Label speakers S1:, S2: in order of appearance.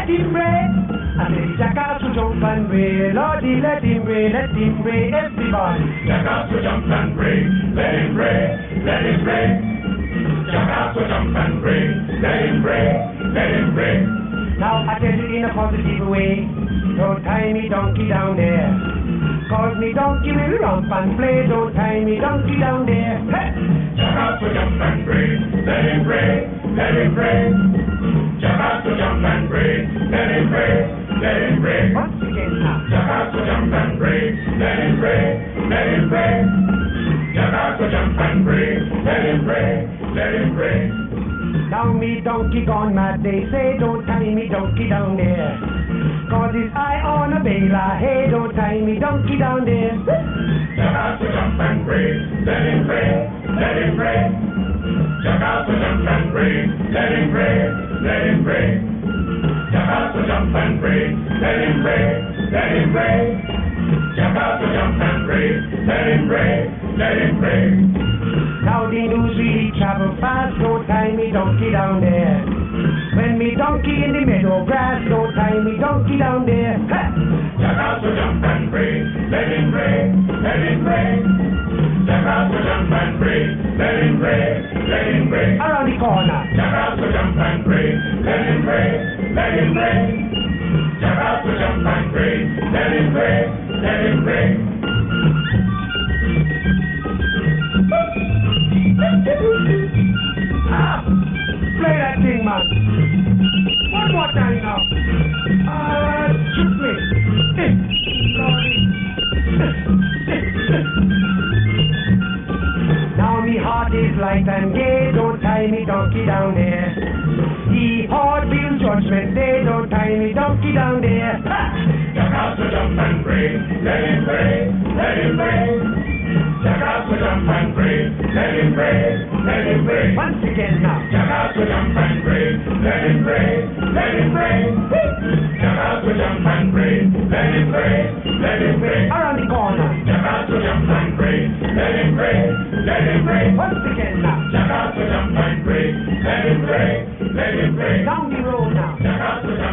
S1: him break. I say jackass will jump and break. Lordy, let him break, everybody.
S2: Jackass will jump and break, let him break, let him break. Jackass will jump and break, let him break, let him break.
S1: Now I tell you in a positive way, don't tie me donkey down there. Cause me donkey will romp and play, don't tie me donkey down there. Hey!
S2: Jackass will jump and break, let him break, let him break. Jackass will jump and break, let him break, let him break.
S1: Once again now.
S2: Jackass will jump and break, let him break, let him break. Jackass will jump and break, let him break, let him break.
S1: Now me donkey gone mad, they say don't tie me donkey down there. Cause his eye on a bailer, hey don't tie me donkey down there.
S2: Jackass will jump and break, let him break, let him break. Jackass will jump and break, let him break, let him break. Jackass will jump and break, let him break, let him break. Jackass will jump and break, let him break, let him break.
S1: Now the news really travel fast, don't tie me donkey down there. When me donkey in the meadow grass, don't tie me donkey down there. Ha!
S2: Jackass will jump and break, let him break, let him break. Jackass will jump and break, let him break, let him break.
S1: Around the corner.
S2: Jackass will jump and break, let him break, let him break. Jackass will jump and break, let him break, let him break.
S1: Ah, play that thing, man. One more time now. Shoot me. Now me heart is light and gay, don't tie me donkey down there. The heart will judgment day, don't tie me donkey down there. Ha!
S2: Jackass will jump and break, let him break, let him break. Jackass will jump and break, let him break, let him break.
S1: Once again now.
S2: Jackass will jump and break, let him break, let him break. Jackass will jump and break, let him break, let him break.
S1: Around the corner.
S2: Jackass will jump and break, let him break, let him break.
S1: Once again now.
S2: Jackass will jump and break, let him break, let him break.
S1: Down the road now.
S2: Jackass will jump